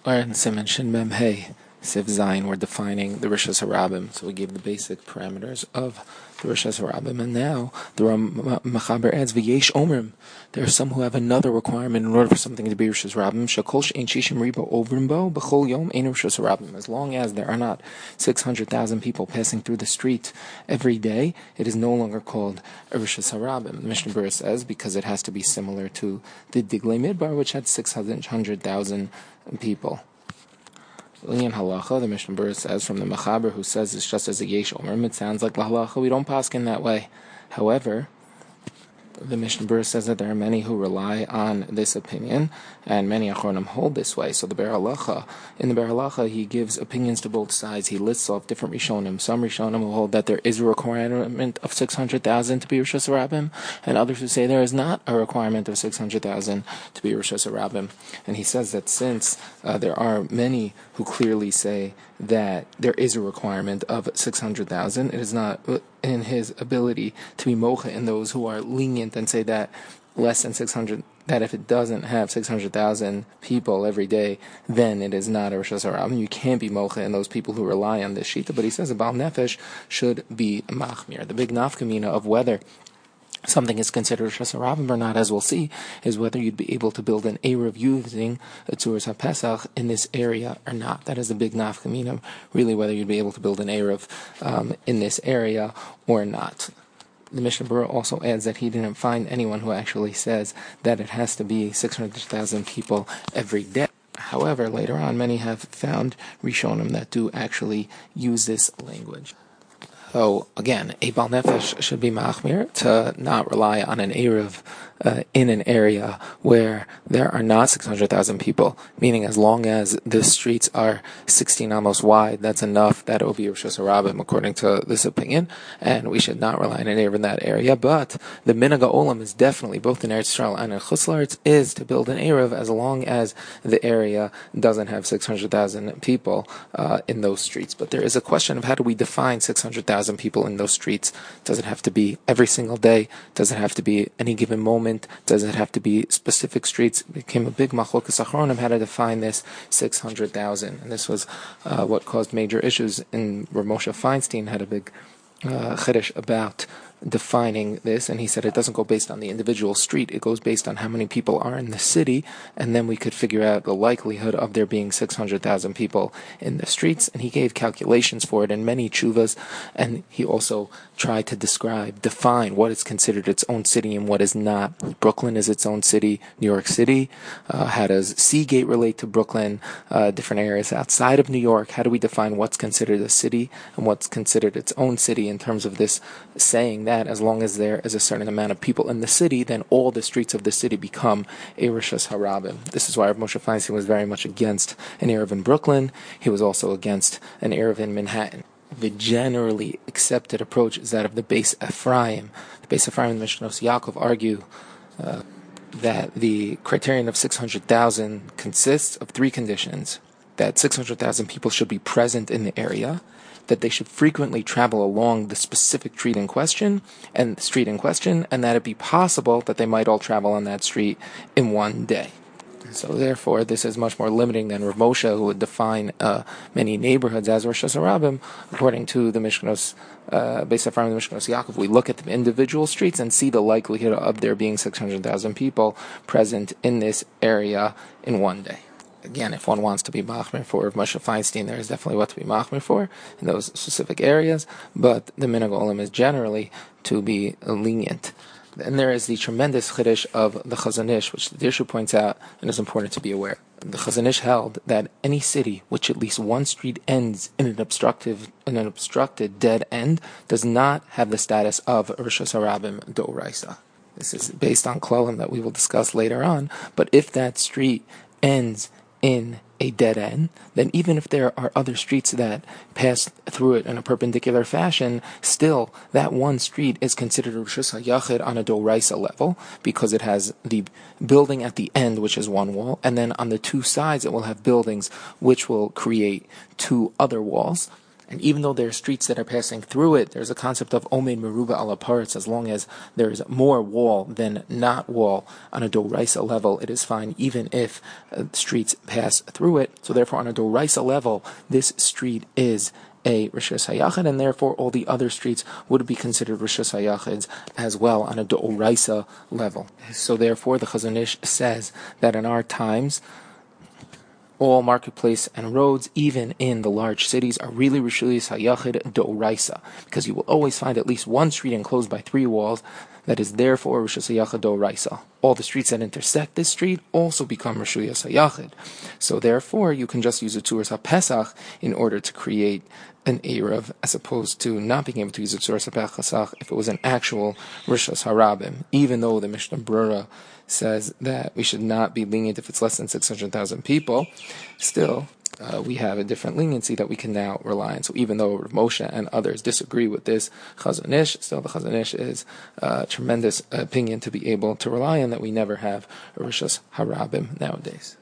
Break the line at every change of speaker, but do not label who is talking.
Or in Siman Shin Mem Hey, Siv Zayin, we're defining the Rishas Harabim. So we gave the basic parameters of the Rishas Harabim, and now the Mechaber adds V'yesh Omrim. There are some who have another requirement in order for something to be Rishas Harabim. Shakol she'ein shishim ribo ovrimbo b'chol yom ein Rishas Harabim. As long as there are not 600,000 people passing through the street every day, it is no longer called a Rishas Harabim. The Mishnah Berurah says because it has to be similar to the Diglei Midbar, which had 600,000 people. In halacha, the Mishnah Berurah says from the Mechaber, who says it's just as a yesh omer, it sounds like halacha we don't paskin that way. However, the Mishnah Berurah says that there are many who rely on this opinion, and many achronim hold this way. So the Be'er Halacha, in the Be'er Halacha, he gives opinions to both sides. He lists off different Rishonim. Some Rishonim who hold that there is a requirement of 600,000 to be Rishas Harabim, and others who say there is not a requirement of 600,000 to be Rishas Harabim. And he says that since there are many who clearly say that there is a requirement of 600,000, it is not in his ability to be mocha in those who are lenient and say that less than 600, that if it doesn't have 600,000 people every day, then it is not a Rishas Harabim. You can't be mocha in those people who rely on this shita. But he says a Baal Nefesh should be machmir. The big nafkamina of whether something is considered Rishas Harabim or not, as we'll see, is whether you'd be able to build an Erev using a Tzuras HaPesach in this area or not. That is the big nafkamina, really, whether you'd be able to build an Erev in this area or not. The Mishnah Berurah also adds that he didn't find anyone who actually says that it has to be 600,000 people every day. However, later on, many have found Rishonim that do actually use this language. So, again, a Baal Nefesh should be machmir to not rely on an Erev in an area where there are not 600,000 people, meaning as long as the streets are 16 almost wide, that's enough that it will be Rishas Harabim according to this opinion, and we should not rely on an Erev in that area. But the Minhag Olam is definitely, both in Eretz Yisrael and in Chutz La'aretz, is to build an Erev as long as the area doesn't have 600,000 people in those streets. But there is a question of how do we define 600,000 people in those streets? Does it have to be every single day? Does it have to be any given moment? Does it have to be specific streets? It became a big machlokas achronim how to define this 600,000. And this was what caused major issues in where Moshe Feinstein had a big chiddush about defining this, and he said it doesn't go based on the individual street, it goes based on how many people are in the city, and then we could figure out the likelihood of there being 600,000 people in the streets. And he gave calculations for it in many tshuvas, and he also tried to define what is considered its own city and what is not. Brooklyn is its own city. New York City, how does Seagate relate to Brooklyn? Different areas outside of New York, how do we define what's considered a city and what's considered its own city in terms of this saying that as long as there is a certain amount of people in the city, then all the streets of the city become a Rishas Harabim. This is why Rav Moshe Feinstein was very much against an Erev in Brooklyn. He was also against an Erev in Manhattan. The generally accepted approach is that of the Beis Ephraim. The Beis Ephraim and the Mishnos Yaakov argue that the criterion of 600,000 consists of three conditions: that 600,000 people should be present in the area, that they should frequently travel along the specific street in question, and that it be possible that they might all travel on that street in one day. So therefore, this is much more limiting than Rav Moshe, who would define many neighborhoods as Rishas Harabim. According to the Mishnos, based on the Mishnos Yaakov, we look at the individual streets and see the likelihood of there being 600,000 people present in this area in one day. Again, if one wants to be machmir for Rav Moshe Feinstein, there is definitely what to be machmir for in those specific areas, but the Minhag Olam is generally to be lenient. And there is the tremendous chiddush of the Chazon Ish, which the Dirshu points out and is important to be aware. The Chazon Ish held that any city which at least one street ends in an obstructed dead end does not have the status of Rishas Harabim D'Oraisa. This is based on Klalim that we will discuss later on, but if that street ends in a dead end, then even if there are other streets that pass through it in a perpendicular fashion, still that one street is considered Rishus HaYachid on a D'Oraisa level, because it has the building at the end, which is one wall, and then on the two sides it will have buildings which will create two other walls. And even though there are streets that are passing through it, there's a concept of omeid meruba ala parts. As long as there's more wall than not wall on a doraisa level, it is fine, even if streets pass through it. So therefore, on a doraisa level, this street is a Rishus HaYachid, and therefore all the other streets would be considered Rishus HaYachids as well on a doraisa level. So therefore, the Chazon Ish says that in our times, all marketplace and roads, even in the large cities, are really Rishus HaYachid Doraisa, because you will always find at least one street enclosed by 3 walls that is therefore Rishus HaYachid Doraisa. All the streets that intersect this street also become Rishus HaYachid. So therefore, you can just use a Tzuras HaPesach in order to create an Erev, as opposed to not being able to use a Tzuras HaPesach if it was an actual Rishus HaRabim, even though the Mishnah Brura says that we should not be lenient if it's less than 600,000 people. Still, we have a different leniency that we can now rely on. So even though Moshe and others disagree with this Chazon Ish, still the Chazon Ish is a tremendous opinion to be able to rely on, that we never have a Rishus HaRabim nowadays.